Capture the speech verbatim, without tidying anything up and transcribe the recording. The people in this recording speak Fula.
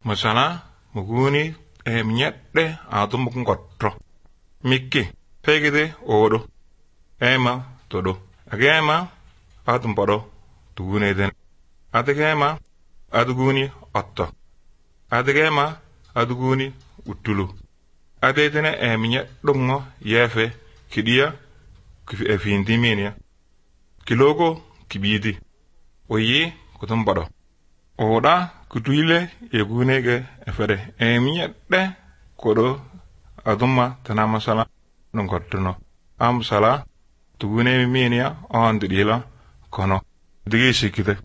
Masana muguni e mnyette atum mukungotro. Mikki pegide odo. Ema todo. Agema atum podo tugune den. Adegema aduguni otto. Adegema aduguni utulu. Adetene e mnyettungo yefe kidia e findiminia. Kiloko kibidi. Oyi kutum podo. Oda kutuile yegunege efere e mnyette kodo adumma tana masala nungottuno. Am sala tugune minia on didila kono. Digi sikite.